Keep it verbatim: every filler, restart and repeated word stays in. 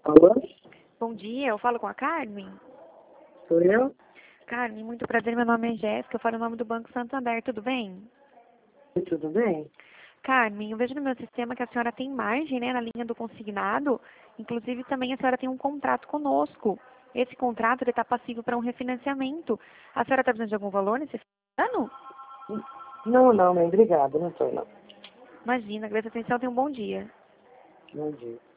Alô? Bom dia, eu falo com a Carmen. Sou eu? Carmen, muito prazer, meu nome é Jéssica, eu falo em nome do Banco Santander, tudo bem? Tudo bem? Carmen, eu vejo no meu sistema que a senhora tem margem, né, na linha do consignado, inclusive também a senhora tem um contrato conosco. Esse contrato está passível para um refinanciamento. A senhora está precisando de algum valor nesse ano? Não, não, mãe, obrigada, não estou não. Imagina, agradeço a atenção, tenha um bom dia. Bom dia.